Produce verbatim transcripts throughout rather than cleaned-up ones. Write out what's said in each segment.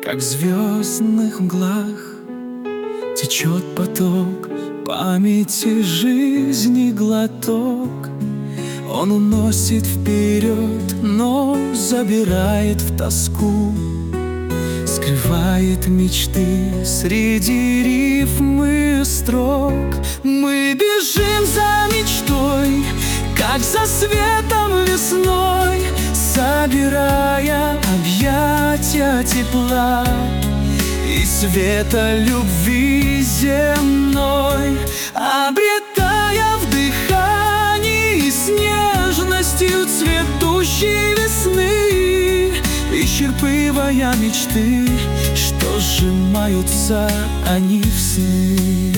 как в звездных мглах течет поток памяти жизни глоток. Он уносит вперед, но забирает в тоску, скрывает мечты среди рифм и строк. Мы бежим за мечтой, как за светом весной, собирая объятия тепла и света любви земной, обретая в дыхании с нежностью цветущей весны, исчерпывая мечты, что сжимаются они в сны.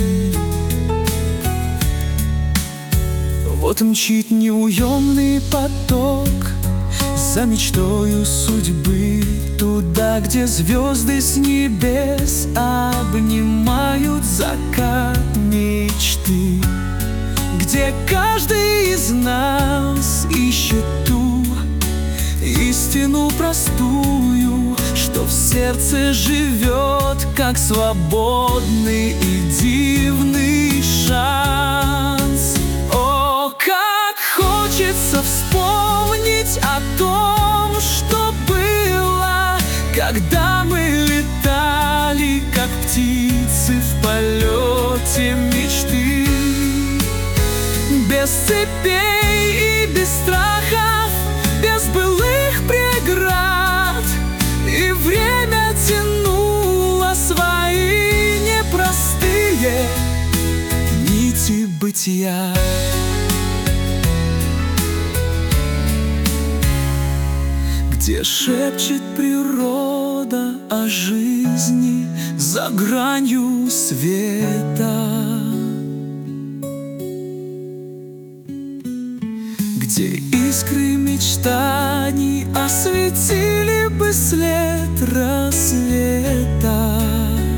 Вот мчит неуемный поток за мечтою судьбы, туда, где звезды с небес обнимают закат мечты, где каждый из нас ищет ту истину простую, что в сердце живет, как свободный и дивный шанс. О, как хочется вспомнить о том, что было, когда мы летали, как птицы в полете мечты, без цепей и без страхов, без былых преград. И время тянуло свои непростые нити бытия. Где шепчет природа о жизни за гранью света, где искры мечтаний осветили бы след рассвета.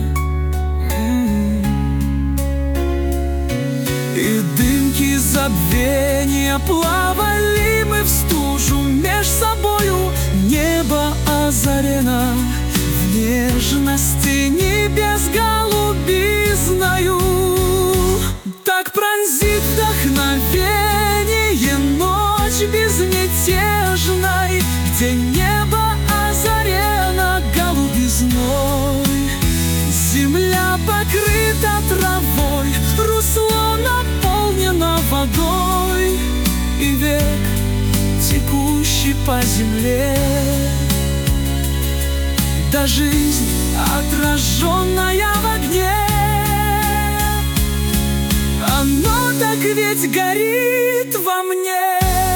И дымки забвения плавали мы в стужу меж собою. Небо озарено в нежности небес голубизною. Так пронзит вдохновение ночь безмятежной, где небо озарено голубизной. Земля покрыта травой, русло наполнено водой, и век, текущий по земле, да жизнь, отраженная в огне. Оно так ведь горит во мне.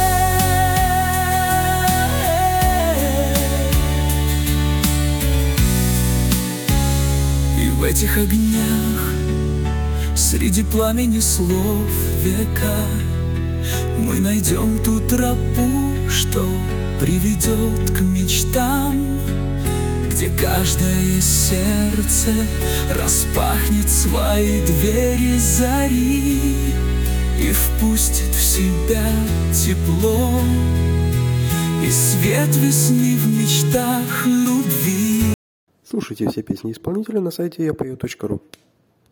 И в этих огнях, среди пламени слов века, мы найдем ту тропу, что приведет к мечтам, где каждое сердце распахнет свои двери зари и впустит в себя тепло и свет весны в мечтах любви. Слушайте все песни исполнителя на сайте я пою точка ру.